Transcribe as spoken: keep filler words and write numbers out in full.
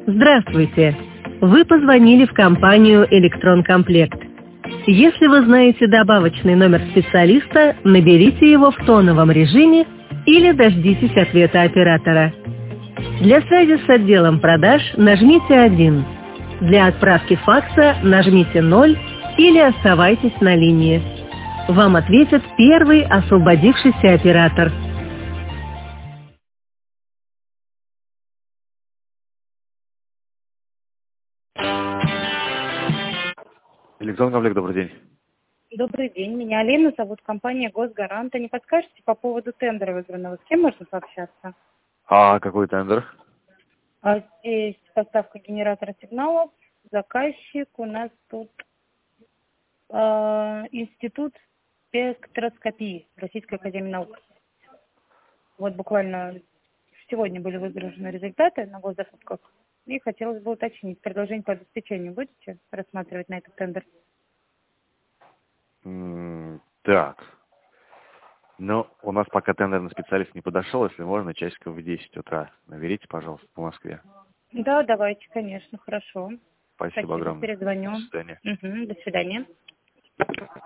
Здравствуйте! Вы позвонили в компанию «Электронкомплект». Если вы знаете добавочный номер специалиста, наберите его в тоновом режиме или дождитесь ответа оператора. Для связи с отделом продаж нажмите один. Для отправки факса нажмите ноль или оставайтесь на линии. Вам ответит первый освободившийся оператор. Электронкомплект, добрый день. Добрый день, меня Алина зовут, компания «Госгарант». А не подскажете по поводу тендера выигранного? С кем можно пообщаться? А какой тендер? А здесь поставка генератора сигналов, заказчик у нас тут э, Институт спектроскопии Российской академии наук. Вот буквально сегодня были выиграны результаты на госзакупках. И хотелось бы уточнить, предложение по обеспечению будете рассматривать на этот тендер? М, Так. Ну, у нас пока тендерный специалист не подошел, если можно, часиков в десять утра. Наберите, пожалуйста, по Москве. Да, давайте, конечно, хорошо. Спасибо огромное. Перезвоню. До свидания. Угу, до свидания.